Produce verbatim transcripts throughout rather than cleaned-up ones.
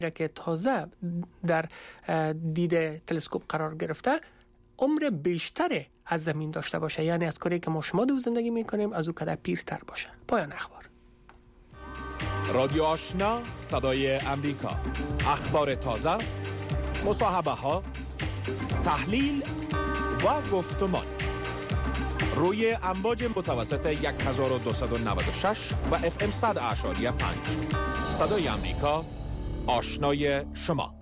که تازه در دید تلسکوپ قرار گرفته عمر بیشتر از زمین داشته باشه، یعنی از کره که ما شما دو زندگی میکنیم از او کده پیرتر باشه. پایان اخبار. رادیو آشنا، صدای امریکا، اخبار تازه، مصاحبه ها، تحلیل و گفتمان روی امواج متوسط هزار و دویست و نود و شش و اف ام صد اعشاری پنج. صدای امریکا، آشنای شما.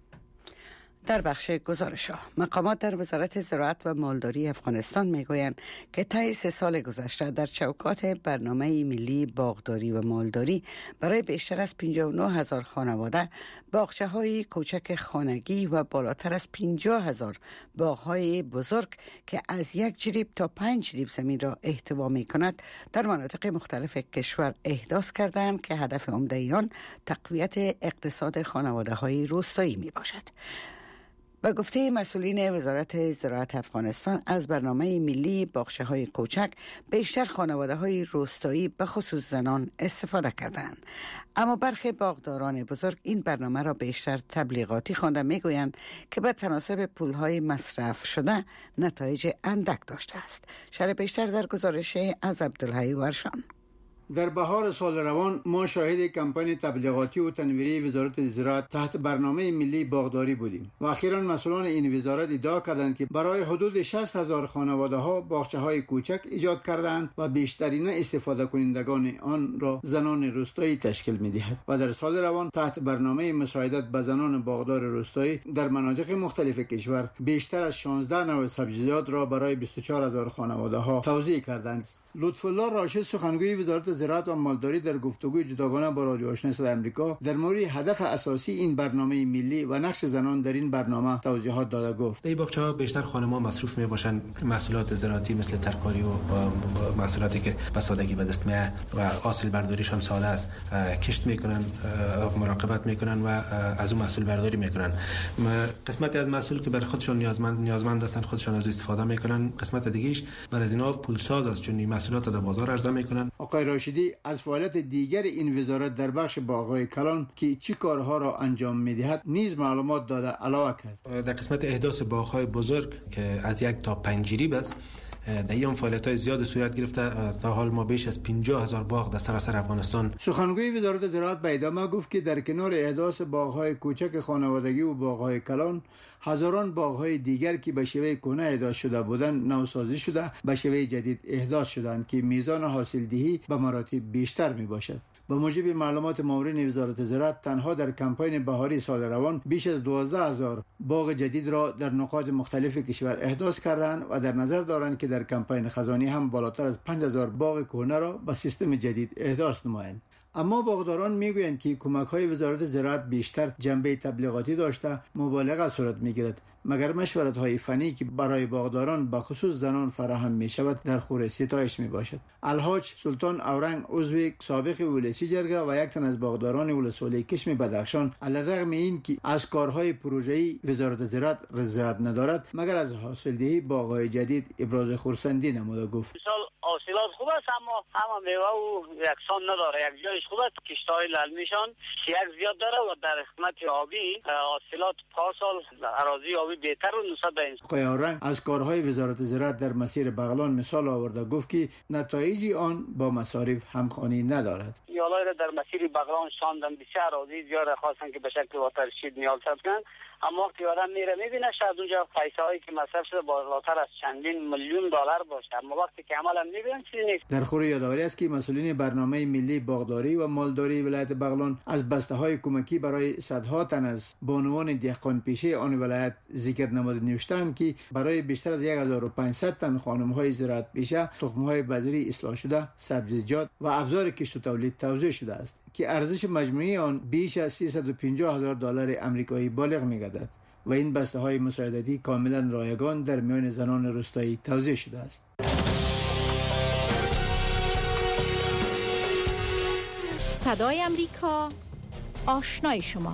در بخش گزارش ها، مقامات در وزارت زراعت و مالداری افغانستان میگویند که طی سه سال گذشته در چوکات برنامه ملی باغداری و مالداری برای بیشتر از پنجاه و نه هزار خانواده باغچه های کوچک خانگی و بالاتر از پنجاه هزار باغ های بزرگ که از یک جریب تا پنج جریب زمین را احتوا می کند در مناطق مختلف کشور احداث کردند که هدف عمده آن تقویت اقتصاد خانواده های روستایی می باشد. به گفته مسئولین وزارت زراعت افغانستان، از برنامه ملی باغچه‌های کوچک بیشتر خانواده‌های روستایی به خصوص زنان استفاده کردند، اما برخی باغداران بزرگ این برنامه را بیشتر تبلیغاتی خوانده. میگویند که به تناسب پول‌های مصرف شده نتایج اندک داشته است. شرح بیشتر در گزارش از عبدالحی ورشان. در بهار سال روان ما شاهد کمپین تبلیغاتی و تنویری وزارت زراعت تحت برنامه ملی باغداری بودیم و اخیراً مسئولان این وزارت ادعا کردند که برای حدود شصت هزار خانواده ها باغچه‌های کوچک ایجاد کردند و بیشترین استفاده کنندگان آن را زنان روستایی تشکیل می‌دهد و در سال روان تحت برنامه مساعدت به زنان باغدار روستایی در مناطق مختلف کشور بیشتر از شانزده نوع سبزیجات را برای بیست و چهار هزار خانواده ها توزیع کردند. لطف الله راشد، سخنگوی وزارت زراعت و مالداری، در گفتگوی جداگانه با رادیو آشنا صدای امریکا در مورد هدف اساسی این برنامه ملی و نقش زنان در این برنامه توضیحات داده. گفت در باغچه‌ها بیشتر خانم‌ها مصروف می‌باشند محصولات زراعتی مثل ترکاری و محصولاتی که به سادگی به دست میاد و حاصل برداریش هم ساده است، کشت میکنن، مراقبت میکنن و از اون محصول برداری میکنن. قسمتی از محصول که برای خودشون نیازمند نیازمند هستن خودشون از استفاده میکنن، قسمت دیگه‌اش برای از اینا پولساز است چون این محصولات در بازار عرضه میکنن. آقای راشدی از فعالیت دیگر این وزارت در بخش باغ‌های کلان که چی کارها را انجام میدهد نیز معلومات داده علاوه کرد. در قسمت احداث باغ‌های بزرگ که از یک تا پنج جریب است، در این فعالیت‌های زیاد صورت گرفته. تا حال ما بیش از پنجاه هزار باغ در سراسر افغانستان. سخنگوی وزارت زراعت به ادامه گفت که در کنار احداث باغ‌های کوچک خانوادگی و باغ‌های کلان، هزاران باغ‌های دیگر که به شیوه کهنه احداث شده بودند نوسازی شده به شیوه جدید احداث شدند که میزان حاصلدهی به مراتب بیشتر میباشد. با موجب معلومات مامورین وزارت زراعت، تنها در کمپین بهاری سال روان بیش از دوازده هزار باغ جدید را در نقاط مختلف کشور احداث کردند و در نظر دارند که در کمپین خزانی هم بالاتر از پنج هزار باغ کهنه را به سیستم جدید احداث نمایند. اما باغداران میگویند که کمک‌های وزارت زراعت بیشتر جنبه تبلیغاتی داشته مبالغه صورت میگیرد، مگر مشورت‌های فنی که برای باغداران به خصوص زنان فراهم می‌شود در خور ستایش میباشد. الحاج سلطان اورنگ، عضو سابق ولسی جرگه و یک تن از باغداران ولسوالی کشم بدخشان، علیرغم این که از کارهای پروژه‌ای وزارت زراعت رضایت ندارد، مگر از حاصلدهی باغ‌های جدید ابراز خرسندی نموده. گفت حاصلات خوب است اما هم میوه و یکسان نداره. یک جایش خوب است کشت‌های للمیشان سیاق زیاد داره و در قسمت آبی حاصلات پارسال اراضی آبی بهتر و نسبت به این. قیارنگ از کارهای وزارت زراعت در مسیر بغلان مثال آورده، گفت که نتایج آن با مصارف همخوانی ندارد. یالای را در مسیر بغلان شاندن بسیار اراضی زیاد خواستن که به شکل واترشید نیال کنن، اما وقتی آدم میره میبینه شاید اونجا پیسه هایی که مصرف شده بالاتر از چندین میلیون دلار باشه، اما وقتی که عملا میبینن چیزی نیست. در خور یادآوری است که مسئولین برنامه ملی باغداری و مالداری ولایت بغلان از بسته های کمکی برای صدها تن از بانوان دهقان پیشه آن ولایت ذکر نموده نوشتند که برای بیشتر از هزار و پانصد تن خانم های زراعت پیشه تخم های بذری اصلاح شده، سبزیجات و ابزار کشت و تولید توزیع شده است که ارزش مجموعی آن بیش از سیصد و پنجاه هزار دلار آمریکایی بالغ می‌گردد و این بسته های مساعدتی کاملا رایگان در میان زنان روستایی توزیع شده است. صدای امریکا، آشنای شما.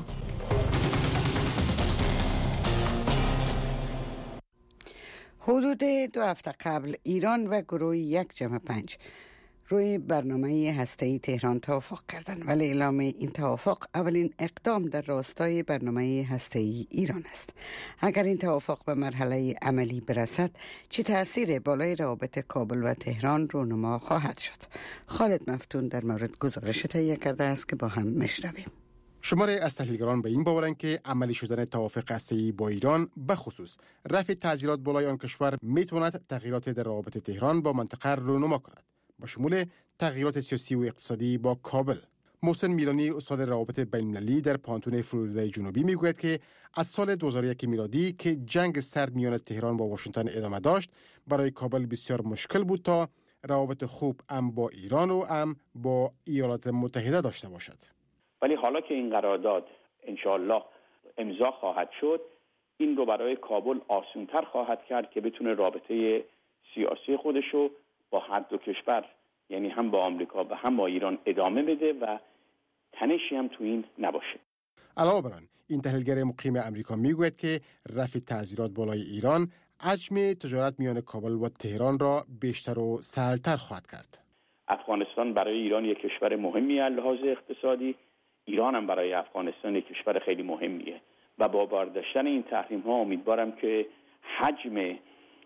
حدود دو هفته قبل ایران و گروه یک جمع پنج روی برنامه هسته‌ای تهران توافق کردند، ولی اعلام این توافق اولین اقدام در راستای برنامه هسته‌ای ایران است. اگر این توافق به مرحله عملی برسد، چه تأثیر بالای روابط کابل و تهران رونما خواهد شد؟ خالد مفتون در مورد گزارش تهیه کرده است که با هم میشنویم. شماری از تحلیلگران به این باورند که عملی شدن توافق هسته‌ای با ایران به خصوص رفع تعزیرات بالای آن کشور میتواند تغییرات در روابط تهران با منطقه رونما کند، با شمول تغییرات سیاسی و اقتصادی با کابل. محسن میلانی استاد روابط بین‌المللی در پانتون فلوریدای جنوبی میگوید که از سال دو هزار و یک میلادی که جنگ سرد میان تهران با واشنگتن ادامه داشت، برای کابل بسیار مشکل بود تا روابط خوب هم با ایران و هم با ایالات متحده داشته باشد. ولی حالا که این قرارداد انشاءالله امضا خواهد شد، این رو برای کابل آسان‌تر خواهد کرد که بتونه رابطه سیاسی خودشو با هر دو کشور، یعنی هم با آمریکا و هم با ایران ادامه بده و تنشی هم تو این نباشه. علاوه بر آن، این تحلیلگر مقیم امریکا میگوید که رفع تعزیرات بالای ایران حجم تجارت میان کابل و تهران را بیشتر و سهل‌تر خواهد کرد. افغانستان برای ایران یک کشور مهمی از لحاظ اقتصادی، ایران هم برای افغانستان یک کشور خیلی مهمیه و با برداشتن این تحریم ها امیدوارم که حجم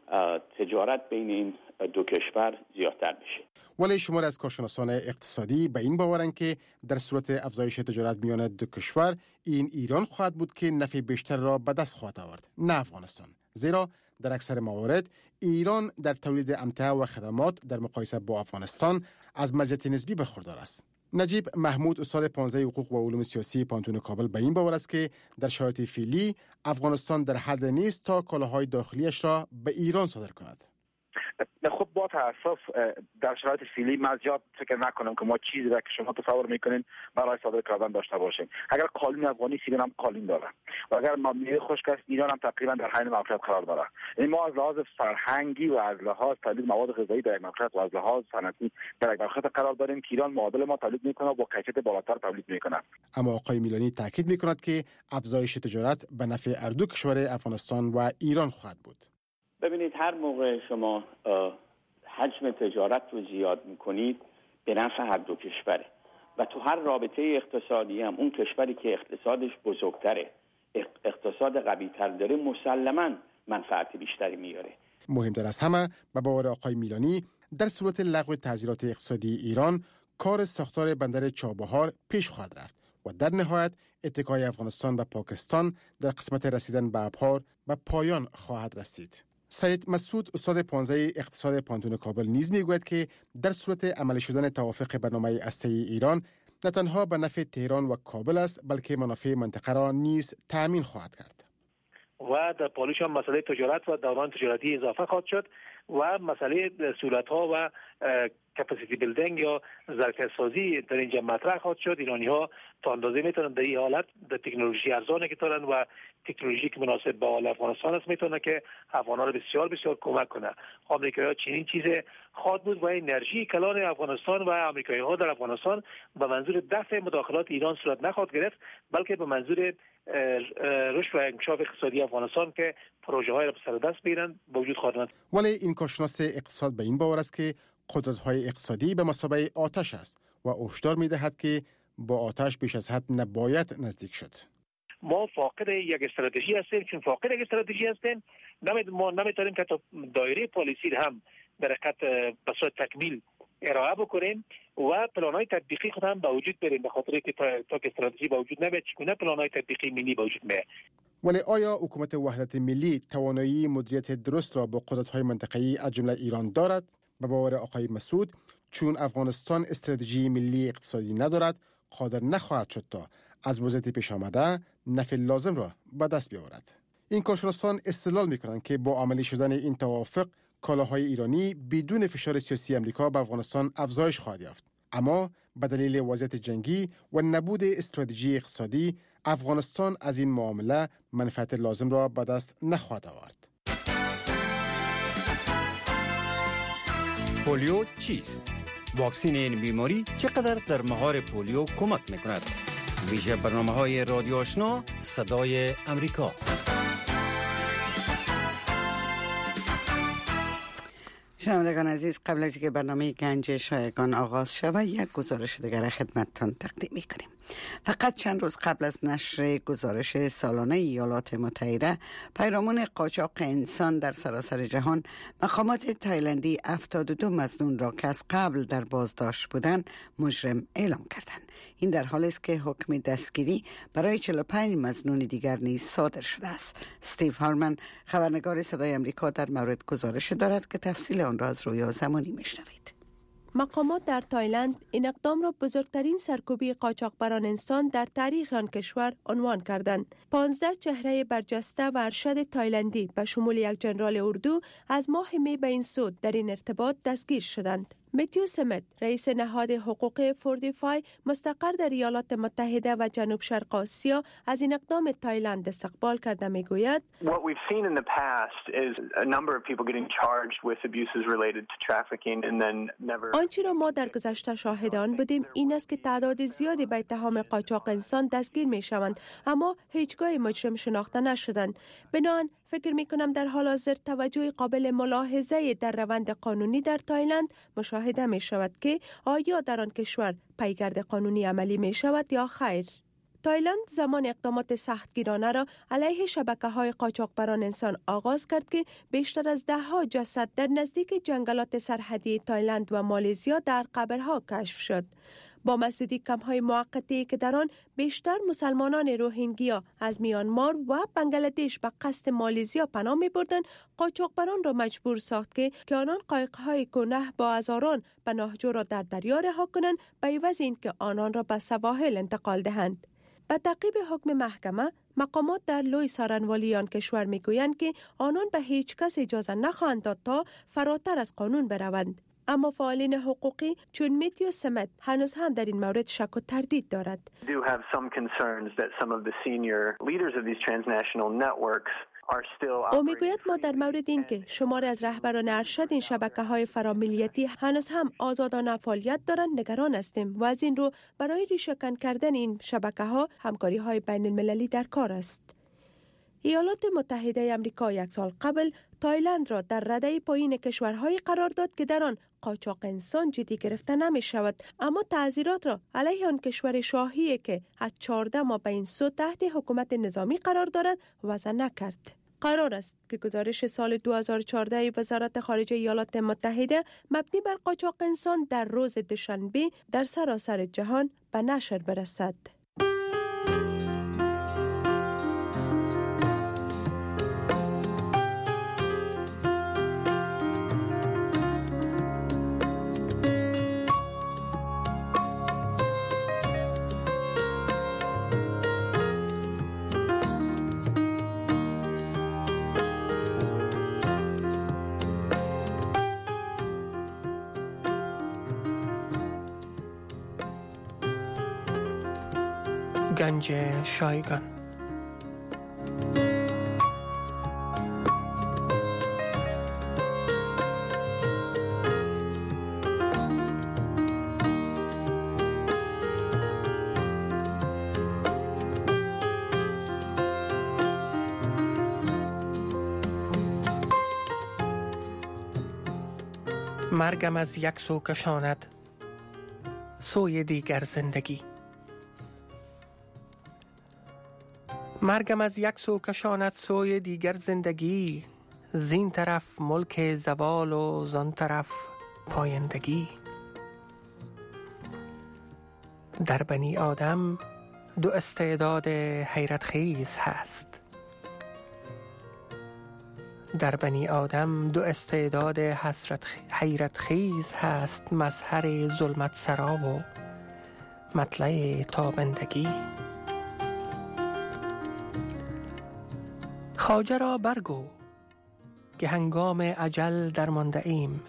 تجارت بین این دو کشور زیادتر بشه. ولی شمار از کارشناسان اقتصادی به این باورند که در صورت افزایش تجارت میان دو کشور، این ایران خواهد بود که نفع بیشتر را به دست خواهد آورد، نه افغانستان. زیرا در اکثر موارد ایران در تولید امتعه و خدمات در مقایسه با افغانستان از مزیت نسبی برخوردار است. نجیب محمود استاد پانزده حقوق و علوم سیاسی پانتون کابل به این باور است که در شرایط فعلی افغانستان در حد نیست تا کالاهای داخلیش را به ایران صادر کند. خب با تاسف در شرایط فعلی من زیاد فکر نکنم که ما چیزی را که شما تصور میکنین برای صادر کردن داشته باشیم. اگر قالین افغانی ایران هم قالین داره و اگر میوه خشک است ایران هم تقریبا در حین موقعیت قرار داره. این ما از لحاظ فرهنگی و از لحاظ تولید مواد غذایی در موقعیت و از لحاظ صنعتی در موقعیت قرار داریم که ایران معادل ما تولید میکنه و با کیفیت بالاتر تولید میکنه. اما آقای میلانی تاکید میکند که افزایش تجارت به نفع هر دو کشور افغانستان و ایران خواهد بود. ببینید، هر موقع شما حجم تجارت رو زیاد میکنید به نفع هر دو کشوره و تو هر رابطه اقتصادی هم اون کشوری که اقتصادش بزرگتره، اقتصاد قوی‌تر داره، مسلماً منفعت بیشتری میاره. مهمتر از همه به باور آقای میلانی، در صورت لغو تعزیرات اقتصادی ایران، کار ساختار بندر چابهار پیش خواهد رفت و در نهایت اتکای افغانستان و پاکستان در قسمت رسیدن به ابحار به پایان خواهد رسید. سید مسعود استاد پانزده اقتصاد پانتون کابل نیز میگوید که در صورت عملی شدن توافق برنامه هسته‌ای ایران نه تنها به نفع تهران و کابل است، بلکه منافع منطقه را نیز تأمین خواهد کرد. و در پالیش هم مسئله تجارت و دوران تجارتی اضافه خواهد شد و مسئله سهولت‌ها و کپاسیتی بیلدینگ یا ظرفیت سازی در اینجا مطرح خواهد شد. ایرانی ها تا اندازه میتونن در این حالت در تکنولوژی ارزانی که دارن و تکنولوژی که مناسب با افغانستان است میتونه که افغان‌ها رو بسیار بسیار کمک کنه. آمریکایی‌ها چنین چیز خواهد بود و انرژی کلان افغانستان و آمریکایی‌ها در افغانستان به منظور دفع مداخلات ایران صورت نخواهد گرفت، بلکه به منظور رشد و انکشاف اقتصادی افغانستان که پروژه های را به سر دست بیارند با وجود خواهد آمد. ولی این کارشناس اقتصاد به این باور است که قدرت‌های اقتصادی به مثابه آتش است و هشدار می‌دهد که با آتش بیش از حد نباید نزدیک شد. ما فاقد یک استراتژی هستیم. چون فاقد یک استراتژی هستیم، ما نمی‌تونیم که تا دایره پالیسی هم در حقیقت به صورت تکمیل ارائه بکنیم و پلان‌های تطبیقی خود هم به وجود بریم، به خاطر که تا که استراتژی به وجود نمیاد چگونه پلان‌های تطبیقی ملی به وجود میاد. ولی آیا حکومت وحدت ملی توانایی مدیریت درست را با قدرت‌های منطقه‌ای از جمله ایران دارد؟ به باور آقای مسعود، چون افغانستان استراتژی ملی اقتصادی ندارد، قادر نخواهد شد تا از وضعیت پیش آمده نفع لازم را به دست بیاورد. این کارشناسان استدلال می‌کنند که با عملی شدن این توافق، کالاهای ایرانی بدون فشار سیاسی امریکا به افغانستان افزایش خواهد یافت. اما به دلیل وضعیت جنگی و نبود استراتژی اقتصادی، افغانستان از این معامله منفعت لازم را به دست نخواهد آورد. پولیو چیست؟ واکسین این بیماری چقدر در مهار پولیو کمک میکند؟ ویژه برنامه‌های رادیو آشنا صدای امریکا. شنوندگان عزیز، قبل از اینکه برنامه گنج شایگان آغاز شود یک گزارش دیگر خدمتتان تقدیم می‌کنیم. فقط چند روز قبل از نشر گزارش سالانه ایالات متحده پیرامون قاچاق انسان در سراسر جهان، مقامات تایلندی هفتاد و دو مظنون را که از قبل در بازداشت بودند مجرم اعلام کردند. این در حالی است که حکم دستگیری برای چهل و پنج مظنون دیگر نیز صادر شده است. استیو هارمن، خبرنگار صدای امریکا، در مورد گزارش دارد که تفصیل آن را از رویا زمانی میشنوید. مقامات در تایلند این اقدام را بزرگترین سرکوبی قاچاقبران انسان در تاریخ آن کشور عنوان کردند. پانزده چهره برجسته و ارشد تایلندی به شمول یک جنرال اردو از ماه می به این سو در این ارتباط دستگیر شدند. متیو سمت، رئیس نهاد حقوق فوردیفای مستقر در ایالات متحده و جنوب شرق آسیا، از این اقدام تایلند استقبال کرده میگوید: What we've seen in the past is a number of people getting charged with abuses related to trafficking and then never. آنچه را ما در گذشته شاهدان بودیم این است که تعداد زیادی به اتهام قاچاق انسان دستگیر می شوند اما هیچگاه مجرم شناخته نشدند. بنابراین فکر می کنم در حال حاضر توجه قابل ملاحظه در روند قانونی در تایلند مشاهده می شود که آیا در آن کشور پیگرد قانونی عملی می شود یا خیر. تایلند زمان اقدامات سختگیرانه را علیه شبکه‌های قاچاقبران انسان آغاز کرد که بیشتر از ده ها جسد در نزدیک جنگلات سرحدی تایلند و مالزیا در قبرها کشف شد. با مسدودی کمپ‌های موقتی که در آن بیشتر مسلمانان روهینگیا از میانمار و بنگلادش به قصد مالزیا پناه می‌بردند، قاچاقبران را مجبور ساخت که که آنان قایق‌های کهنه با هزاران پناهجو را در دریا رها کنند به عوض اینکه آنان را به سواحل انتقال دهند. به تعقیب حکم محکمه، مقامات در لوی سارنوالی آن کشور میگویند که آنان به هیچ کس اجازه نخواهند داد تا فراتر از قانون بروند. اما فعالین حقوقی چون متیو سمت هنوز هم در این مورد شک و تردید دارد. Do have some concerns that some of the senior leaders of these transnational networks are still. او میگوید ما در مورد این که شماری از رهبران ارشد این شبکه‌های فراملیتی هنوز هم آزادانه فعالیت دارند نگران هستیم و از این رو برای ریشه‌کن کردن این شبکه‌ها همکاری‌های بین‌المللی در کار است. ایالات متحده آمریکا یک سال قبل تایلند را در رده پایین کشورهای قرار داد که در آن قاچاق انسان جدی گرفته نمی شود، اما تعزیرات را علیه آن کشور شاهی که از چهارده ماه به این سو تحت حکومت نظامی قرار دارد وضع نکرد. قرار است که گزارش سال دو هزار و چهارده وزارت خارجه ایالات متحده مبنی بر قاچاق انسان در روز دوشنبه در سراسر جهان به نشر برسد. گنج شایگان. مرگم از یک سو کشاند سوی دیگر زندگی. مرگم از یک سو کشاند سوی دیگر زندگی، زین طرف ملک زوال و زان طرف پایندگی. در بنی آدم دو استعداد حیرت خیز هست، در بنی آدم دو استعداد حسرت حیرت خیز هست، مظهر ظلمت سرا و مطلع تابندگی. خواجه را برگو که هنگام اجل درمانده ایم،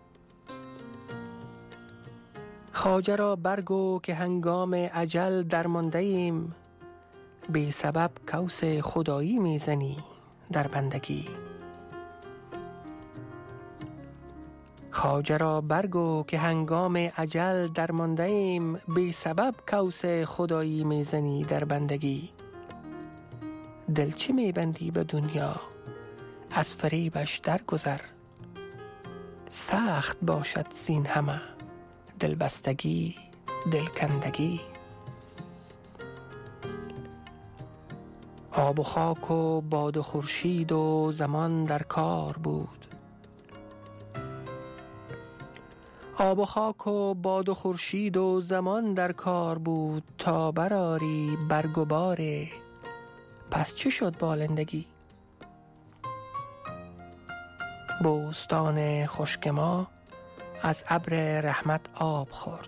خواجه را برگو که هنگام اجل درمانده ایم، بی سبب کوس خدایی میزنی در بندگی. خواجه را برگو که هنگام اجل درمانده ایم، بی سبب کوس خدایی میزنی در بندگی. دل چه میبندی به دنیا از فریبش درگذر، سخت باشد زین همه دلبستگی دلکندگی. آب و خاک و باد و خورشید و زمان در کار بود. آب و خاک و باد و خورشید و زمان در کار بود تا براری برگ و باره. پس چه شد بالندگی؟ بوستان خشک ما از ابر رحمت آب خورد.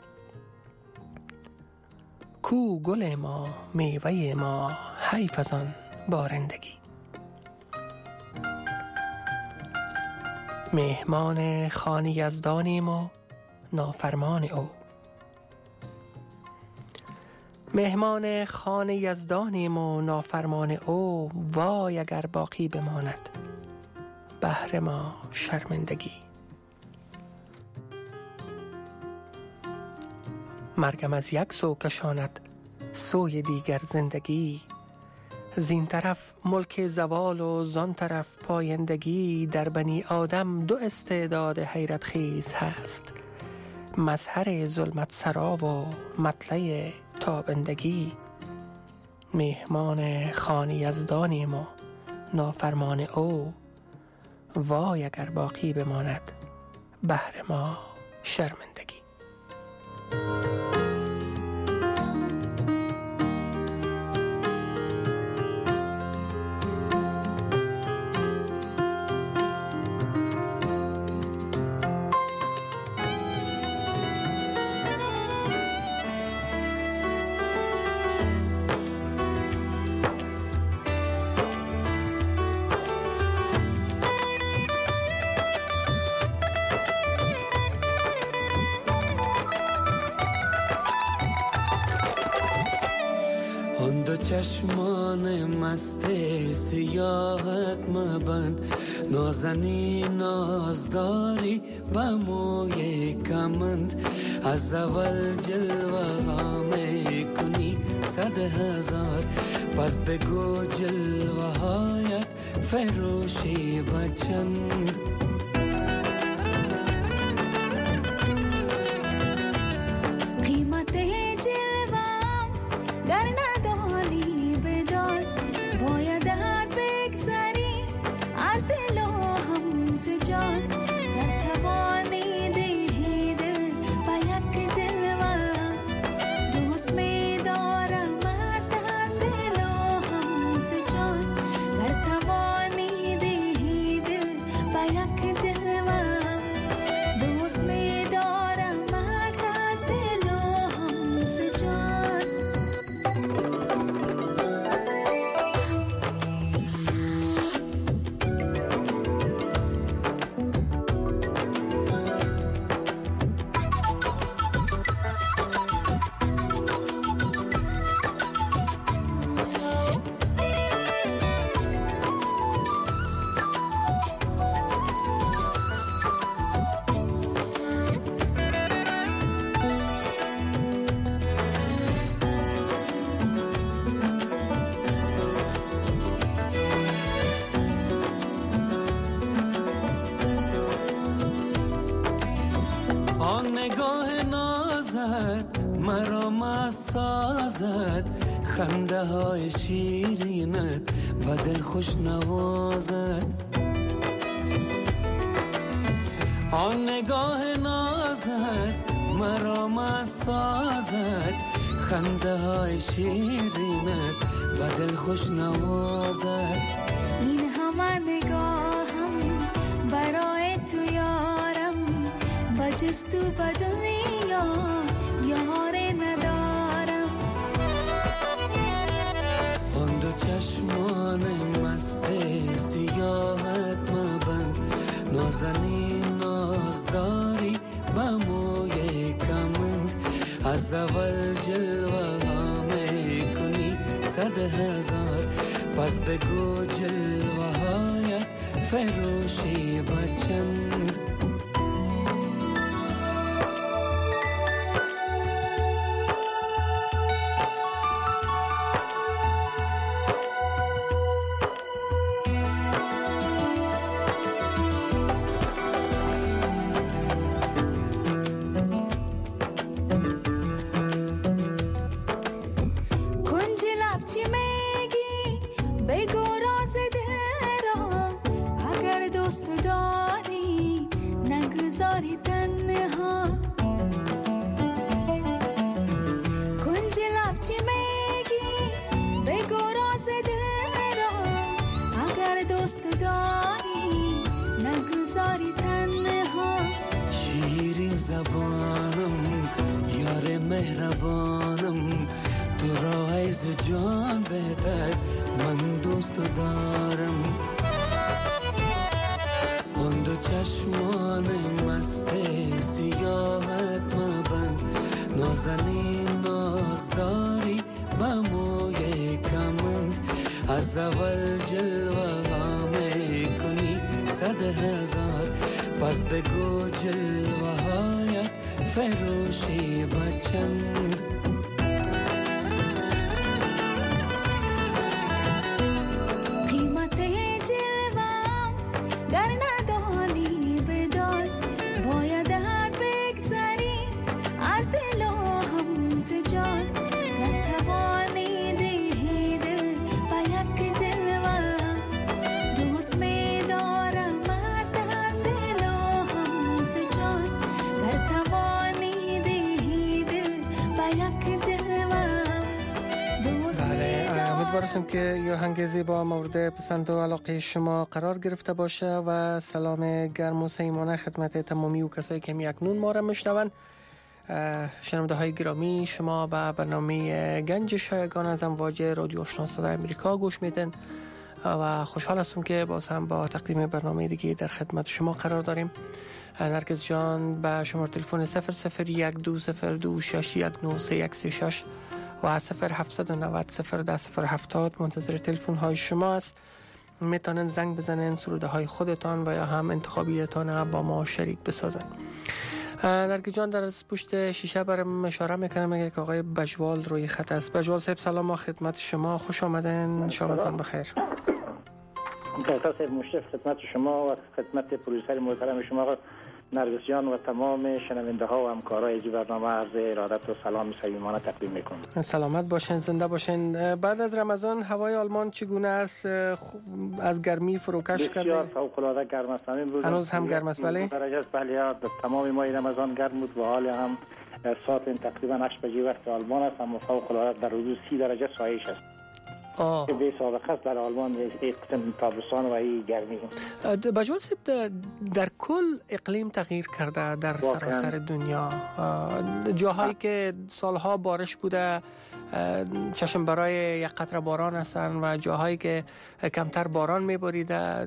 کو گل ما میوه ما حیف از آن بارندگی. مهمان خانه یزدانیم و نافرمان او. مهمان خانه یزدانیم و نافرمان او. وای اگر باقی بماند بهر ما شرمندگی. مرگم از یک سو کشاند سوی دیگر زندگی. زین طرف ملک زوال و زان طرف پایندگی. در بنی آدم دو استعداد حیرت خیز هست، مظهر ظلمت سرا و مطلع تابندگی. مهمان خانه یزدانیم و نافرمان او. وای اگر باقی بماند بهر ما شرمندگی. چشمان مست سیاحت مبند، نازنی نازداری و موی کمند. از اول جلوه ها می کنی صد هزار، پس بگو جلوه هایت فروشی بچند. نگاه نازت مرا مست سازد، خنده های شیرینت و دل خوش نوازد. آن نگاه نازت مرا مست سازد، خنده های شیرینت و دل خوش نوازد. این همه نگاهم برای تو یارم، با جستو به دنیا یار ندارم. آن دو چشمان مست سیاحت مبند، نازنین نازداری با موی کمند. از اول جلوه ها می کنی صد هزار، پس بگو جلوه هایت فروشی بچند. دوست داری نگذاری تنها. شیرین زبانم یار مهربانم، تو را از جان بهتر من دوست دارم. اون دو چشمان مست سیاحت مبند، نازنین نازداری با موی کمند. از اول جلوه ها میکنی صد هزار، پس بگو جلوه هایت فروشی بچند. قیمت جلوام گر ندانی بدان، باید حد بگذری از دل و همز جان. گر توانی دهی دل با یک جلوه، دوست می دارم از دل و همز جان. گر توانی دهی دل با یک جلوه، دوست می دارم. امیدوارم که یه آهنگ زیبا مورد پسند و علاقه شما قرار گرفته باشه و سلام گرم و صمیمانه خدمت تمامی و کسایی که اکنون ما را میشنون. شنونده های گرامی، شما به برنامه گنج شایگان از امواج رادیو آشنا صدای امریکا گوش میدن و خوشحال هستم که باز هم با تقدیم برنامه دیگه در خدمت شما قرار داریم. نرگس جان به شماره تلفن صفر صفر یک دو صفر دو شش یک نه سه یک سه شش و صفر هفت نه صفر صفر ده صفر هفتاد منتظر تلفن های شما است. میتونن زنگ بزنن، سروده های خودتان و یا هم انتخابیتان با ما شریک بسازن. نرگس جان در پشت شیشه برام اشاره میکنه، میگه که آقای بجوال روی خط است. بجوال صاحب سلام، ما خدمت شما، خوش آمدن، شامتان بخیر. خیلی صاحب مشرف خدمت شما و خدمت پروژه محترم شما نرگس جان و تمام شنونده ها و همکارای این برنامه عرض ارادت و سلام صمیمانه تقدیم میکنم. سلامت باشین، زنده باشین. بعد از رمضان هوای آلمان چگونه است؟ از گرمی فروکش کرده؟ بسیار فوق العاده گرم است. امروز هنوز هم گرم است؟ بله درجه است. بله، تمام ماه رمضان گرم بود و حال هم ساعت تقریبا هشت بجه وقت آلمان است، اما فوق العاده در حدود سی درجه سایش است. آه. که به سابقه است در آلمان یک تابستان و این گرمی. بجوال صاحب، در کل اقلیم تغییر کرده در سراسر دنیا. جاهایی که سالها بارش بوده چشم برای یک قطره باران هستن و جاهایی که کمتر باران میباریده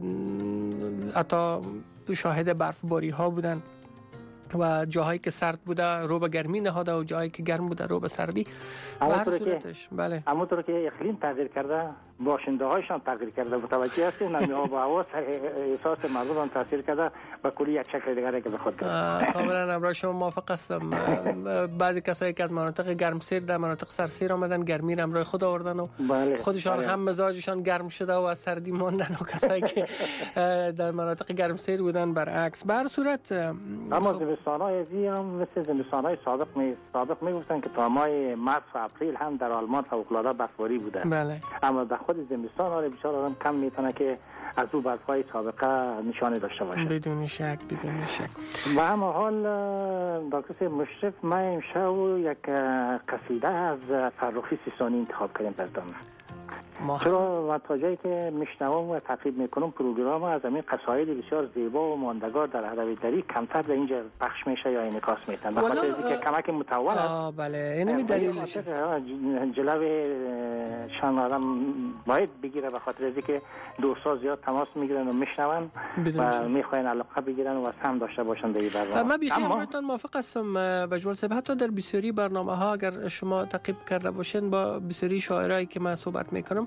حتی شاهد برفباری ها بودن و جاهایی که سرد بوده رو به گرمی نهاده و جاهایی که گرم بوده رو به سردی. به هر صورتش بله، همونطور که اقلیم تغییر کرده باشنده هایشان تغییر کرده. متوجه هستین؟ نمی آب و هوا احساس مردم هم تاثیر کرده و کلی یک شکل دیگری که به خود گرفت. کاملا امروز شما موافق هستم. بعضی کسایی که از مناطق گرمسیر در مناطق سرسیر آمدن گرمی را امروز خود آوردن و بله. خودشان بله. هم مزاجشان گرم شده و از سردی ماندن و کسایی که در مناطق گرمسیر بودن برعکس. به هر صورت اما زمستان‌های ازی هم مثل زمستان‌های سابق می سابق میگفتن که تا ماه مارس و اپریل هم در آلمان فوق‌العاده برفباری بوده. بله. اما در خود زمستان آره بیچاره آدم کم میتونه که از او برفای سابقه نشانه داشته باشه. بدون شک بدون شک. و اما حال دکتر مشرف، ما امشب یک قصیده از فرخی سیستانی انتخاب کردیم براتون. چرا و تا جایی که میشنوم و تعقیب میکنم پروگرام از این قصاید بسیار زیبا و ماندگار در ادب دری کمتر در اینجا پخش میشه یا انعکاس میتن، به خاطر اینکه کمک متول است. بله اینمی دلیلش است. جلوه شان آدم باید بگیره، به خاطر اینکه دوستا زیاد تماس میگیرن و میشنون و میخواین علاقه بگیرن و هم داشته باشن در این برنامه. من بیخی امروتان موافق هستم بجوال صاحب. حتی در بسیاری برنامه ها اگر شما تعقیب کرده باشین با بسیاری شاعرایی که من صحبت میکنم،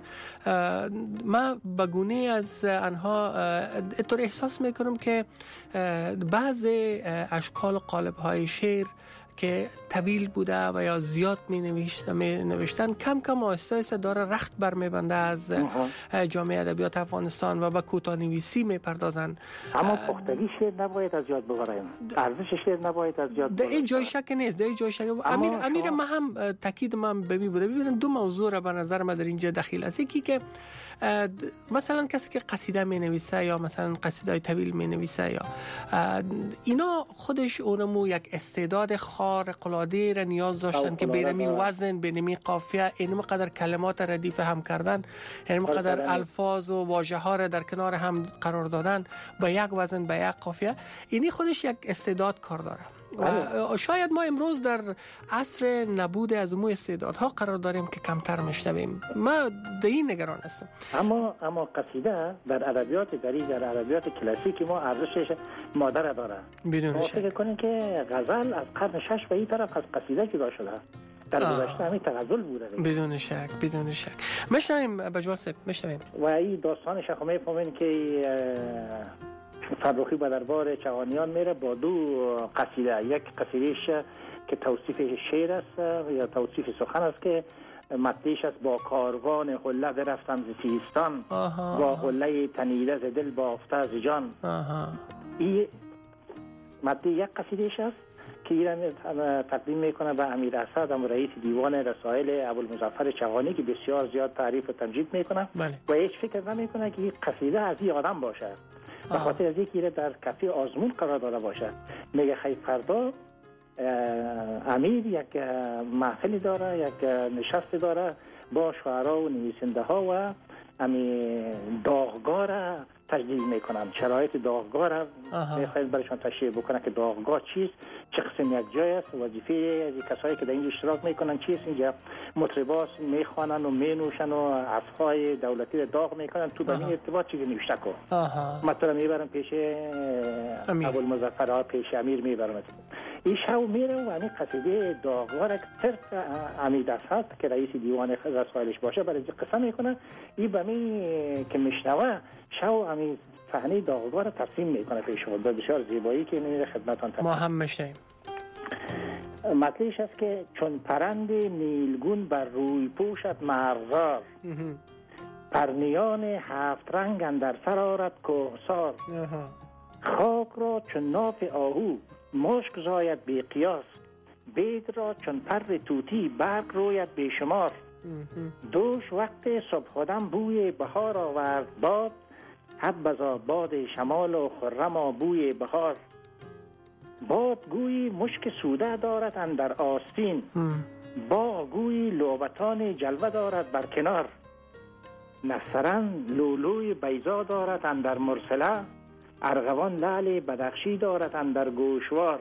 ما بگونه از آنها اینطور احساس میکنم که بعض اشکال و قالب های شعر که طویل بوده و یا زیاد می نوشتن کم کم آهسته آهسته داره رخت بر میبنده از جامعه ادبیات افغانستان و به کوتاه نویسی میپردازن. اما پختگی شعر نباید از یاد ببریم، ارزش شعر نباید از یاد ببریم. در این جای شک نیست، در این جای شک. امیر امیر ما هم تاکید من ببی بوده. ببینید دو موضوع را به نظر من در اینجا دخیل است. یکی که مثلا کسی که قصیده می نویسه یا مثلا قصیده طویل می نویسه یا اینا خودش اونمو یک استعداد خاص خارق العاده را نیاز داشتن که بینمی وزن، بینمی قافیه، اینم قدر کلمات ردیف هم کردن، اینم قدر الفاظ و واژه ها را در کنار هم قرار دادن به یک وزن، به یک قافیه. اینی خودش یک استعداد کار داره و شاید ما امروز در عصر نبود از مو استعدادها قرار داریم که کمتر میشنویم. ما در این نگران هستم. اما اما قصیده در ادبیات دری در ادبیات کلاسیک ما ارزشش مادر داره. بدون شک. فکر کنین که غزل از قرن شش به این طرف از قصیده جدا شده. در گذشته همین تغزل بوده. بدون شک، بدون شک. میشنویم بجوال صاحب، میشنویم. و این داستانش خو میفهمین که فرخی به دربار چغانیان میره با دو قصیده، یک قصیدهش که توصیف شعر است یا توصیف سخن است که مطلعش است: با کاروان حله برفتم ز سیستان، با حله تنیده ز دل بافته ز جان. این مطلع یک قصیدهش است که ایران تقدیم میکنه به امیر اسد، هم رئیس دیوان رسائل ابوالمظفر چغانی که بسیار زیاد تعریف و تمجید میکنه و هیچ فکر نمیکنه که این قصیده از این آدم باشه، به خاطر از اینکه در کافه آزمون قرار داده باشد. میگه خیلی فردا امیر یک محفلی داره، یک نشست داره با شعرا و نویسنده ها و امی داغگاه را تجدید میکنم. شرایط داغگاه را میخواید برایشان تشریح بکنه که داغگاه چیست، چه قسم یک جای است، وظیفه از کسایی که در اینجا اشتراک میکنن چیست. اینجا مطرباس میخوانن و مینوشن و عفهای دولتی را داغ میکنن. تو به این ارتباط چیزی نوشته کن. مثلا میبرم پیش ابوالمظفر ها، پیش امیر میبرم. این شو میره و همین قصیده داغگاه را صرف امیر اسد که رئیس دیوان رسائلش باشه برای قصه میکنه. این به می که میشنوه شو همین صحنه داغگاه را ترسیم میکنه پیش خود. بسیار زیبایی که میره خدمتان ترسیم. ما هم میشنیم. مطلعش است که چون پرند نیلگون بر روی پوشت مرغزار، پرنیان هفت رنگ اندر سر آرد کوهسار، خاک را چون ناف آهو مشک زاید بی قیاس، بید را چون پر توتی برق روید بی شمار، دوش وقت صبح بوی بهار آورد باد، حبذا باد شمال و خرم بوی بهار، باد گویی مشک سوده دارد اندر آستین، با گویی لعبتان جلوه دارد بر کنار، نصرن لولوی بیضا دارد اندر مرسله، ارغوان لعل بدخشی دارد اندر گوشوار،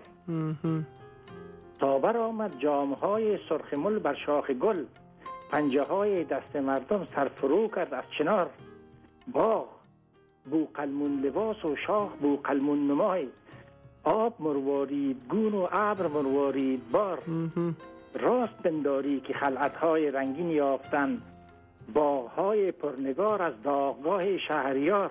تا بر آمد جامهای سرخ مل بر شاخ گل، پنجه های دست مردم سرفرو کرد از چنار، باغ بو قلمون لباس و شاخ بو قلمون نمای، آب مروارید گون و ابر مروارید بار، راست بنداری که خلعتهای رنگین یافتن، باغهای پرنگار از داغگاه شهریار،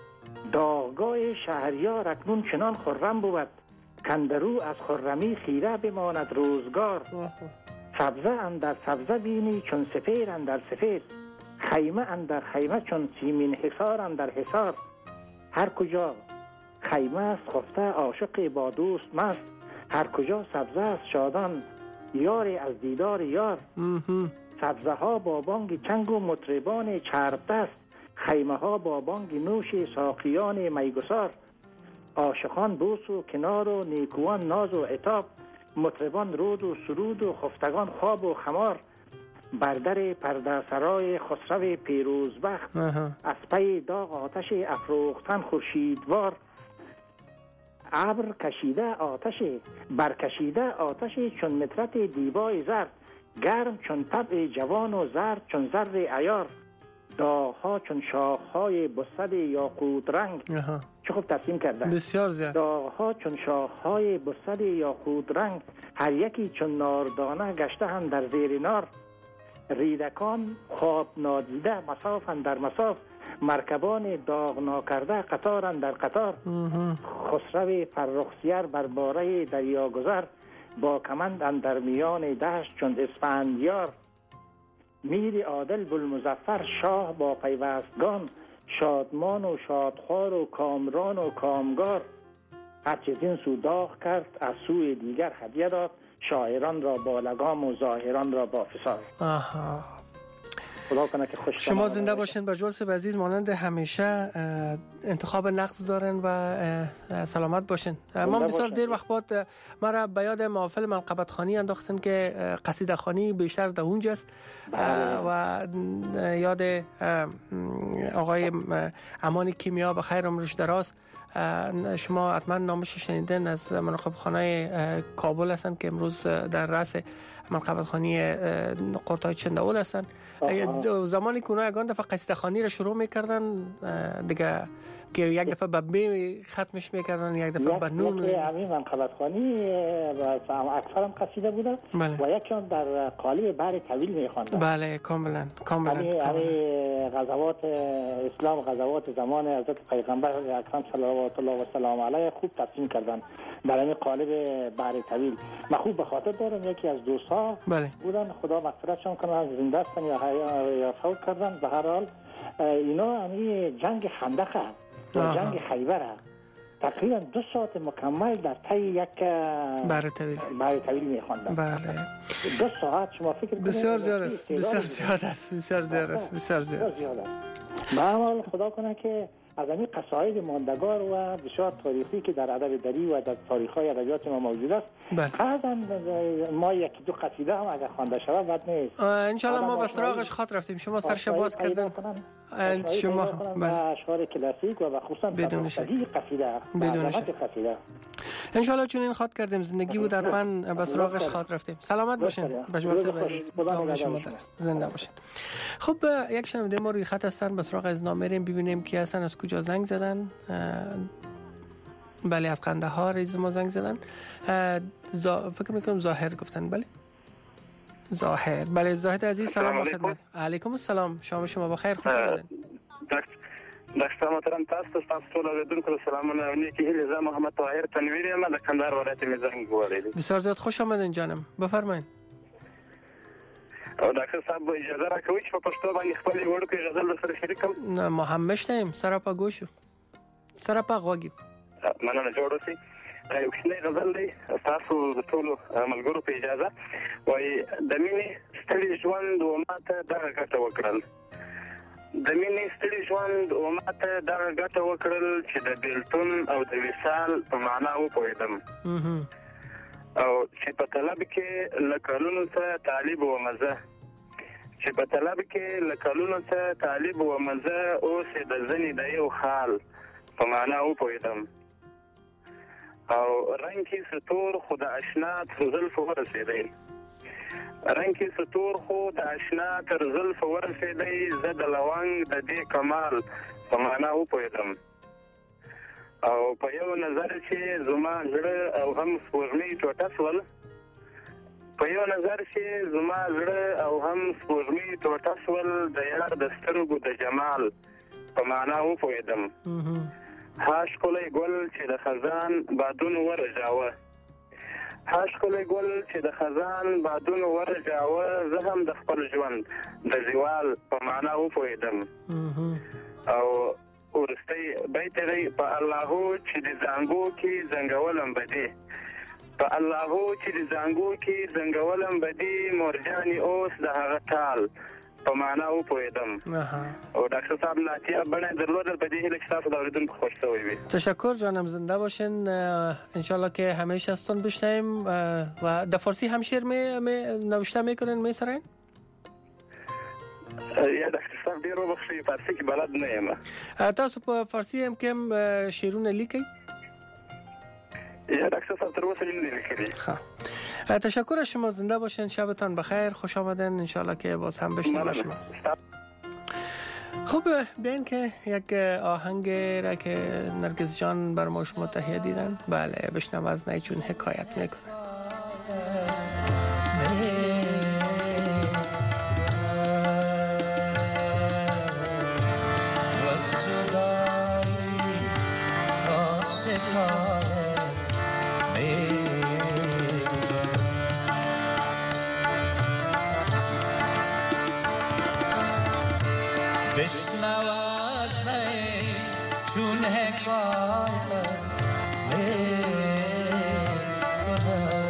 داغگاه شهریار اکنون چنان خرم بود، کندرو از خرمی خیره بماند روزگار، سبزه اندر سبزه بینی چون سفیر اندر سفیر، خیمه اندر خیمه چون سیمین حصار اندر حصار، هر کجا خیمه است خفته عاشق با دوست مست، هر کجا سبزه است شادان یاری از دیدار یار، سبزه ها با بانگ چنگ و مطربان چرب دست، خیمه ها با بانگ نوش ساقیان میگسار، عاشقان بوس و کنار و نیکوان ناز و عتاب، مطربان رود و سرود و خفتگان خواب و خمار، بر در پرده سرای خسرو پیروزبخت، از پی داغ آتش افروختن خورشیدوار، ابر کشیده آتش برکشیده آتش چون مطرت دیبای زرد، گرم چون طبع جوان و زرد چون زر عیار، داغها چون شاخهای بسد یاقوت رنگ. چه خوب ترسیم کردن. بسیار زیاد. داغها چون شاخهای بسد یاقوت رنگ، هر یکی چون ناردانه گشته هم در زیر نار، ریدکان خواب نادیده مسافن در مساف، مرکبان داغ ناکرده قطارن در قطار، خسرو فرخسیر بر باره دریا گذر، با کمند اندر میان دشت چون اسفندیار، میر عادل بوالمظفر شاه با پیوستگان، شادمان و شادخوار و کامران و کامگار، هر چیز این سو داغ کرد از سوی دیگر هدیه داد، شاعران را با لگام و ظاهران را با فسار. آها. خدا کنه که خوش شما زنده باشین. بجوال عزیز مانند همیشه انتخاب نقص دارن و سلامت باشین. ما بسیار دیر وقت بعد مرا به یاد محافل منقبت خانی انداختن که قصیده خانی بیشتر در اونجاست و یاد آقای امان کیمیا بخیر عمرش دراز. شما حتما نامش شنیدن، از منقب خانه کابل هستن که امروز در رأس منقبت خانی قرطای چنداول هستن. زمانی که اونها یگان دفعه قصیده خانی را شروع میکردن دیگه که یک دفعه به بی ختمش میکردن، یک دفعه به نون. یک همین منقبت خانی اکثر هم قصیده بوده و یکی هم در قالب بحر طویل میخواندن. بله کاملا کاملا. همین غزوات اسلام، غزوات زمان حضرت پیغمبر اکرم صلی الله و سلام علیه خوب تفسیر کردن در همین قالب بحر طویل. من خوب به خاطر دارم یکی از دوستان بله. بودن، خدا مغفرتشون کنه، زنده هستن یا یا فوت کردن. به هر حال اینا همین جنگ خندق و جنگ خیبر تقریبا دو ساعت مکمل در طی یک بحر طویل بحر طویل میخواندن. بله دو ساعت. شما فکر کنید بسیار زیاد است، بسیار زیاد است، بسیار زیاد است، بسیار زیاد است. به هر حال خدا کنه که از این قصاید ماندگار و بسیار تاریخی که در ادب دری و در تاریخ‌های ادبیات ما موجود است، بعضا ما یکی دو قصیده هم اگر خوانده شود بد نیست. ان شاء الله ما به سراغش خاط رفتیم. شما سرش باز کردن شما به اشعار کلاسیک و خصوصا بدون شک قصیده بدون شک قصیده ان شاء الله چون این خاط کردیم زندگی بود حتما به سراغش خاط رفتیم. سلامت باشین. بجوال صاحب شما درست زنده باشین. خب یک شنونده ما روی خط هستن، به سراغ از نامریم ببینیم کی هستن، از کجا زنگ زدن. بله از قندهار از ما زنگ زدن. زا... فکر میکنم ظاهر گفتن. بله ظاهر. بله زاهد عزیز سلام و خدمت. علیکم السلام. شما شما بخیر، خوش آمدید. دکتر محترم تاسو تاسو ټول اوریدونکو سلامونه. نیکی هیله زه محمد طاهر تنویر یم د کندهار ولایت میزنګ ولیدم. بسیار زیاد خوش آمدین جانم، بفرمایید. او ډاکټر صاحب اجازه راکوي چې په پښتو باندې خپل وړوکی غزل سره شریک کړم؟ نه ما هم مشتیم سره په ګوشو سره په غوږی. مننه جوړ اوسئ. یو کوچنی غزل دی تاسو د ټولو ملګرو په اجازه. وایي د مینې ستړي ژوند و ماته دغه ګټه وکړل، د مینې ستړي ژوند و ماته دغه ګټه وکړل چې د بیلتون او د وصال په معنا وپوهېدم، او چې په طلب کې له کلونو څه طالب و مزه، چې په طلب کې له کلونو څه طالب و مزه، اوس د ځنې د یو حال په معنا وپوهېدم، او رنګ کې ستور خو د اشنا تر زلفو ورسېدی، رنګ کې ستور خو د اشنا تر زلفو ورسېدی، زه د لونګ د دې کمال په معنا وپوهېدم، او په یو نظر چې زما زړه او هم سپوږمۍ ټوټه شول، په یو نظر چې زما زړه او هم سپوږمۍ ټوټه شول، د یار د سترګو د جمال په معنا وپوهېدم، ها ښکلی ګل چې د خزان بادونو ورژاوه، ها ښکلی ګل چې د خزان بادونو ورژاوه، زه هم د خپل ژوند د زوال په معنا وپوهېدم، او ورستی بیت دی په اللهو چې د زنګو کې زنګولم بدی، په اللهو چې د زنګو کې زنګولم بدی، مرجانې اوس د هغه ټال په معنا وپوهېدم. او ډاکټر صاحب ناتیه بڼه درلودل، په دې هیله چې تاسو د اورېدونکو خوش شوی وي. تشکر جانم، زنده باشین. انشالله که همیشه ازتون بشنویم. و در فارسی هم شعر می نوشته میکنین میسرین؟ یا دکتر صاحب ډیر وبخښئ، فارسي کې بلد نه یم. تاسو په فارسي هم کوم شعرونه لیکئ؟ یا دکتر صاحب تر اوسه نه لیکلي. ښه تشکر از شما، زنده باشین، شبتان بخیر، خوش آمدین. انشالله که باز هم بشنویم شما. خب بیاین که یک آهنگ را که نرگس جان بر ما شما تهیه دیدن بله بشنویم از نی چون حکایت میکنه.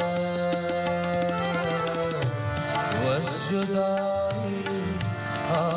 جدایی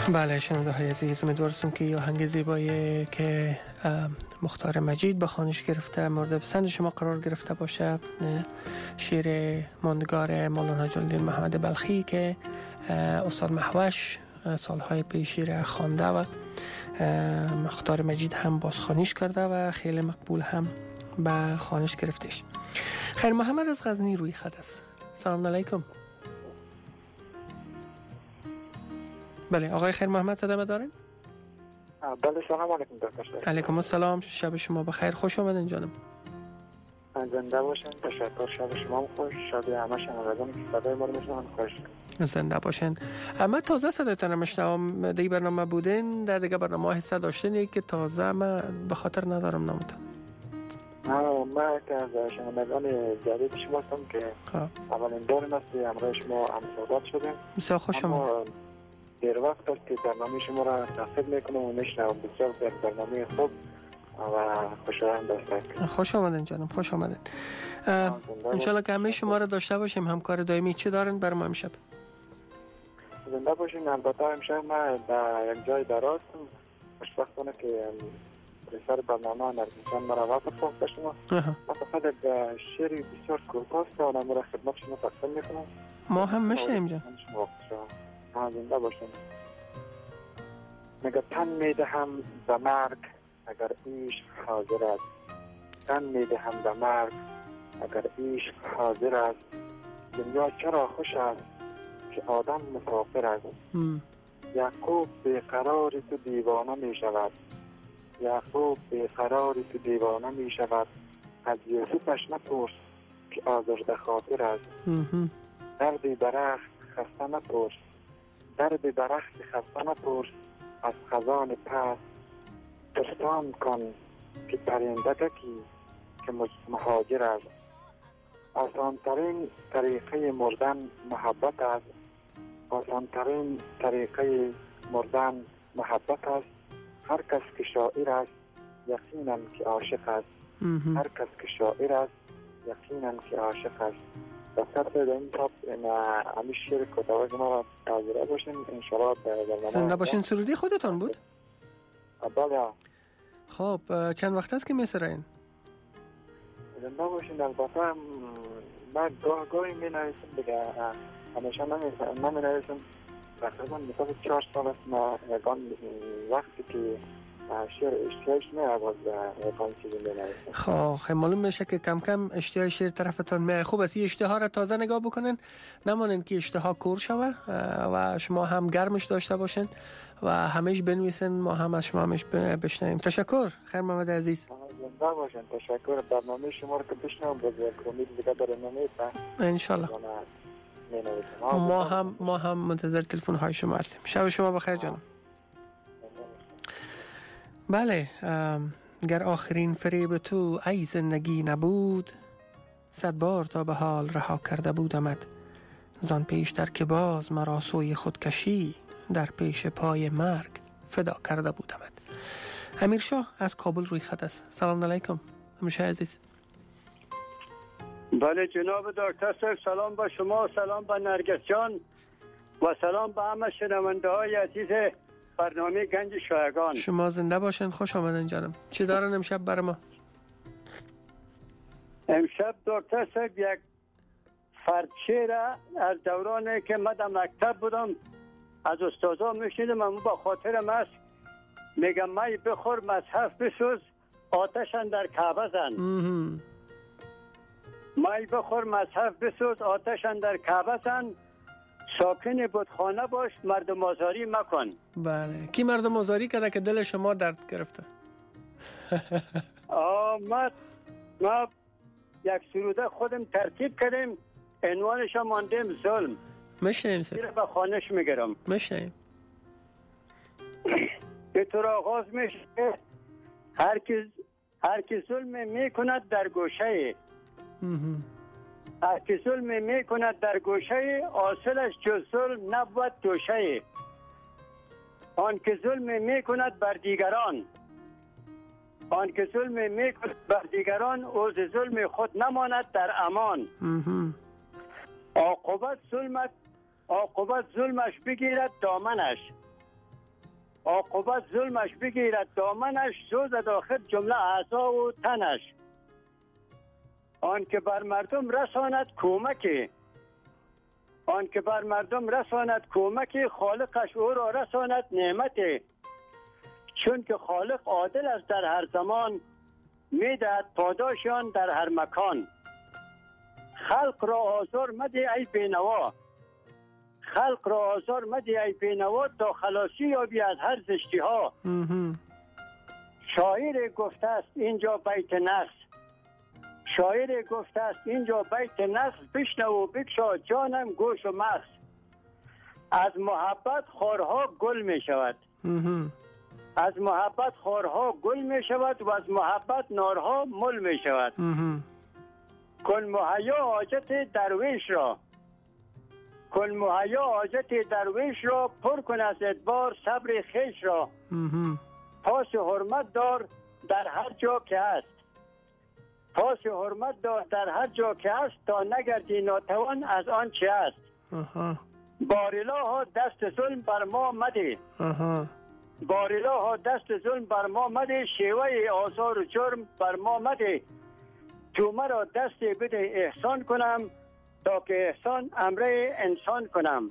بله شنونده های عزیز، امیدوارم که یه آهنگ زیبایی که مختار مجید به خوانش گرفته مورد پسند شما قرار گرفته باشه. شعر ماندگار مولانا جلال الدین محمد بلخی که استاد محوش سالهای پیش را خوانده و مختار مجید هم بازخوانیش کرده و خیلی مقبول هم به خوانش گرفتش. خیر محمد از غزنی روی خط است. سلام علیکم. بله آقای خیر محمد صدا دارین؟ بله سلام علیکم دکتر. علیکم السلام، شب شما بخیر، خوش آمدین جانم. زنده باشین، تشکر. شب شما خوش، شب همه شنوندگان که صدای ما رو میشنون خوش. زنده باشین. اما تازه صدایتون میشنوم، در برنامه بودین، در دیگه برنامه حصه داشتین که تازه ما به خاطر ندارم نامتون. آه من که از شنوندگان جدید شما هستم که اولین بار است امروز شما همصحبت شدیم. بسیار خوش آمدید. دیر وقت است که برنامه شما را تعقیب میکنم و میشنوم. بسیار در برنامه خوب و خوشایند است. خوش آمدین جانم، خوش آمدین. انشالله که همه شما را داشته باشیم. همکار دائمی چی دارن برای ما امشب؟ زنده باشین. البته امشب من در یک جای دراستم، خوشبختانه که سر برنامه نرگسان مرا وقت خواسته شما. من فقط یک شعری بسیار کوتاه است و آن را خدمت شما تقدیم میکنم. ما هم میشنیم جان. زنده باشین. مگه تن میدهم به مرگ اگر عشق حاضر است. تن میدهم به مرگ اگر عشق حاضر است. دنیا چرا خوش است که آدم مسافر است. یعقوب بیقرار تو دیوانه می شود. یعقوب بیقرار تو دیوانه می شود. از یوسفش نپرس که آزرده خاطر است. دردی برخت خسته نپرس. دردی برخت خسته نپرس. از خزان پس ترسان کن که پرندگکی که مهاجر است. آسانترین طریقه مردن محبت است. آسانترین طریقه مردن محبت است. هر کس که شاعر است یقینا که عاشق است. هر کس که شاعر است یقینا که عاشق است. دکتر در این تاپ همیشه شعر کتابه ما را حاضره باشین انشاءالله. زنده باشین. سرودی خودتان بود؟ بله. خب چند وقت است که میسرین؟ زنده باشین. البته من گاه گاهی می نویسم دیگه، همیشه نمی نویسم. تقریبا مثلا چهار سال است ما یکان وقتی که شعر اشتیاش می عوض یکان چیزی می نویسم. خب معلوم میشه که کم کم اشتیای شعر طرفتان می. خوب است این اشتها را تازه نگاه بکنین، نمانین که اشتها کور شوه و شما هم گرمش داشته باشین و همیش بنویسین، ما هم از شما همیش بشنویم. تشکر خیر محمد عزیز. زنده باشین. تشکر. برنامه شما رو که بشنوم بزرگ امید دیگه برنامه انشالله. ما هم ما هم منتظر تلفن های شما هستیم. شب شما بخیر جانم. بله گر آخرین فریب تو ای زندگی نبود، صد بار تا به حال رها کرده بودمت. زان پیشتر که باز مرا سوی خودکشی در پیش پای مرگ فدا کرده بودمت. امیرشاه از کابل روی خط است. سلام علیکم امیرشاه عزیز. بله جناب دکتر صاحب، سلام به شما، سلام به نرگس جان و سلام به همه شنونده های عزیز برنامه گنج شایگان. شما زنده باشین، خوش آمدین جانم. چی دارن امشب برای ما؟ امشب دکتر صاحب یک فرچه را از دورانی که من در مکتب بودم از استادا میشنیدم، اما با خاطرم است. میگم مای بخور مصحف بسوز آتشن در کعبه زن. مای بخور مصحف بسوز آتشن در کعبه زن. ساکن بتخانه باش مردم آزاری مکن. بله کی مردم آزاری کرده که دل شما درد گرفته؟ آه ما ما یک سروده خودم ترتیب کردیم، عنوانش هم ماندیم ظلم. مشنیم سر به خانش میگرم. مشنیم. به طور آغاز میشه هر کی هر کی ظلم میکند در گوشه، هر کی ظلم میکند در گوشه، حاصلش جز ظلم نبود دوشه. آن که ظلم میکند بر دیگران، آن که ظلم میکند بر دیگران، او ز ظلم خود نماند در امان. عاقبت ظلمت عاقبت ظلمش بگیرد دامنش، عاقبت ظلمش بگیرد دامنش، سوز داخل جمله اعضا و تنش. آن که بر مردم رساند کمکی، آن که بر مردم رساند کمکی، خالقش او را رساند نعمتی. چون که خالق عادل است در هر زمان، میدهد پاداشان در هر مکان. خلق را آزار مده ای بینوا، خلق را آزار مده ای بینوا، تا خلاصی یابی از هر زشتی ها. شاعر گفته است اینجا بیت نصر، شاعر گفته است اینجا بیت نصر، بشنو و بگشا جانم گوش و مغز. از محبت خارها گل می شود، از محبت خارها گل می شود و از محبت نارها مل می شود. کن مهیا حاجت درویش را، کن مهیا حاجت درویش را، پر کن از ادبار صبر خیش را. پاس حرمت دار در هر جا که هست، پاس حرمت دار در هر جا که هست، تا نگردی ناتوان از آن چه است. باریلا ها دست ظلم بر ما مده، باریلا ها دست ظلم بر ما مده، شیوه آزار و جرم بر ما مده. تو مرا دست بده احسان کنم، تا که احسان امره انسان کنم.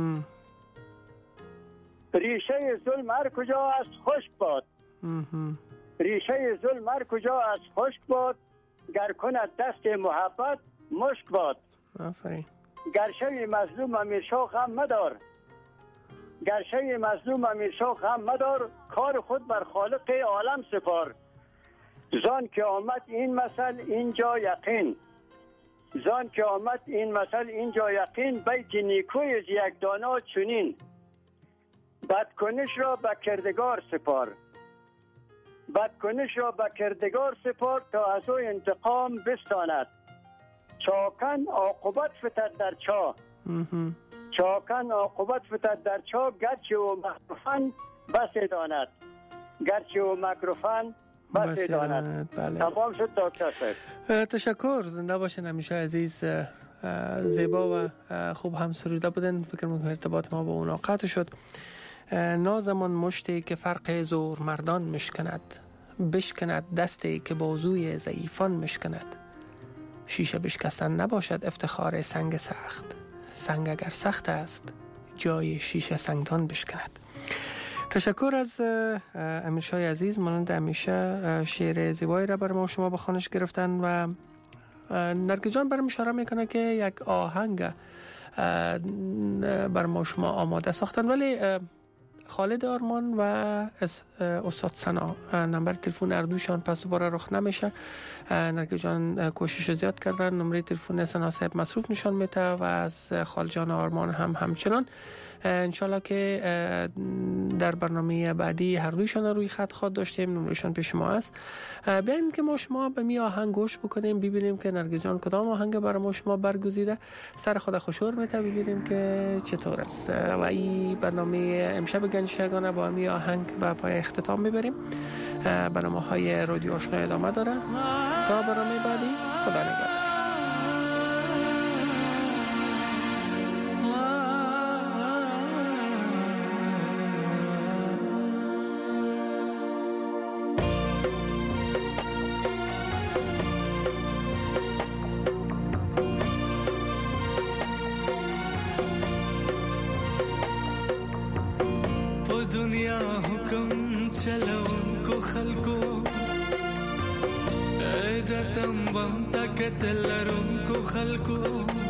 ریشه ظلم هر کجا است خشک باد، ریشه ظلم هر کجا است خشک باد، گر کند دست محبت مشک باد. آفرین. گر شوی مظلوم امیرشاه غم مدار، گر شوی مظلوم امیرشاه غم مدار، کار خود بر خالق عالم سپار. زان که آمد این مثل اینجا یقین، زان که آمد این مثل اینجا یقین، بیت نیکوی از یک دانا چنین. بدکنش را به کردگار سپار، بدکنش را به کردگار سپار، تا از او انتقام بستاند. چاکن عاقبت فتد در چاه، چاکن عاقبت فتد در چاه، گرچه و مکروفن بس داند، گرچه و مکروفن بس داند. بله. تمام شد دکتر صاحب. تشکر، زنده باشین همیشه عزیز. زیبا و خوب هم سروده بودن. فکر میکنم ارتباط ما با اونا قطع شد. نازمان مشتی که فرق زور مردان مشکند، بشکند دستی که بازوی ضعیفان مشکند. شیشه بشکستن نباشد افتخار سنگ سخت، سنگ اگر سخت است جای شیشه سنگدان بشکند. تشکر از امیرشاه عزیز. مانند همیشه شعر زیبایی را بر ما شما به خوانش گرفتن و نرگس جان برام اشاره میکنه که یک آهنگ بر ما شما آماده ساختن، ولی خالد آرمان و استاد سنا نمبر تلفن اردوشان پس دوباره رخ نمیشه. نرگس جان کوشش زیاد کردن، نمره تلفن سنا صاحب مصروف نشان میده و از خال جان آرمان هم همچنان. انشالله که در برنامه بعدی هر دویشان روی خط خواهد داشتیم، نمرهشان پیش ما است. بیاین که ما شما به می آهنگ گوش بکنیم، ببینیم که نرگس جان کدام آهنگ برای ما شما برگزیده. سر خود خوشور میته، ببینیم که چطور است. و این برنامه امشب گنج یگانه با می آهنگ به پای اختتام میبریم. برنامه های رادیو آشنا ادامه داره. تا برنامه بعدی، خدا نگهدار. दुनिया हुक्म चलो उनको खलको ऐदतम बम तकतलर उनको खलको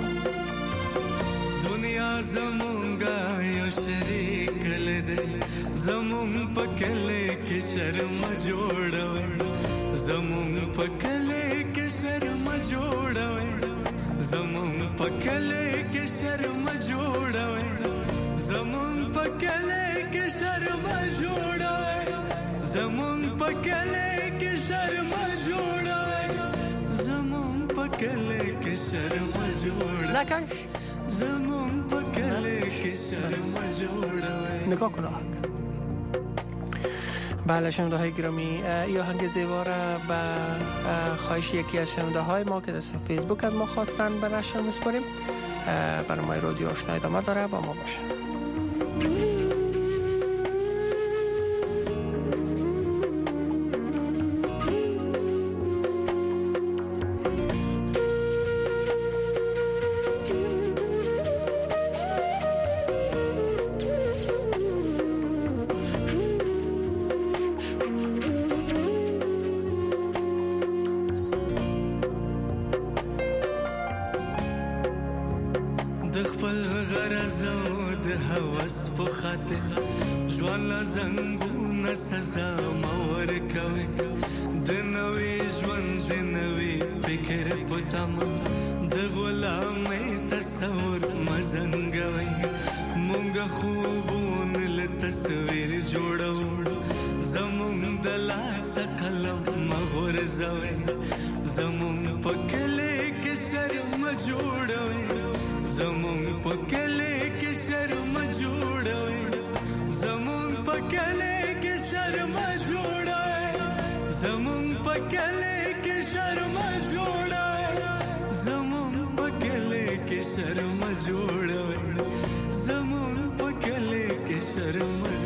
दुनिया जमूंगा यो शरीक ले दे जमूं पकले के शर्म जोड़वे जमूं पकले के शर्म जोड़वे जमूं पकले के शर्म जोड़वे जमूं पकले के शर्म जोड़वे जमूं पकले के शर्म जोड़वे जमूं पकले के शर्म जोड़वे जमूं पकले के शर्म जोड़वे. نگاه کن آهنگ. بله شنونده های گرامی، این آهنگ زیبا را به خواهش یکی از شنونده های ما که در فیسبوک از ما خواستن به نشر میسپاریم. برنامه رادیو آشنا ادامه داره، با ما باشه. په خاطر ژوند زنګونه سزا مور کوي د نوې ژوند د نوې فکر پتم د غلامۍ تصور مزنګوي مونږ خوبون له تصویر جوړو زمون د لاس قلم مغور زوي زمون په کله کې شرم جوړوي زمون په کله کې شرم جوړوي زمون په کله کې شرم جوړوي زمون په کله کې شرم جوړوي زمون په کله کې شرم جوړوي زمون په کله کې شرم